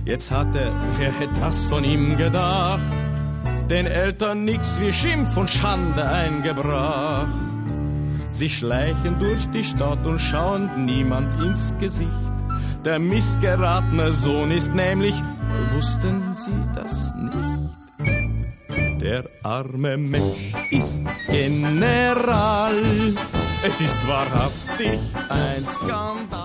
Jetzt hatte, wer hätte das von ihm gedacht, den Eltern nix wie Schimpf und Schande eingebracht. Sie schleichen durch die Stadt und schauen niemand ins Gesicht. Der missgeratene Sohn ist nämlich, wussten Sie das nicht? Der arme Mensch ist General. Es ist wahrhaftig ein Skandal.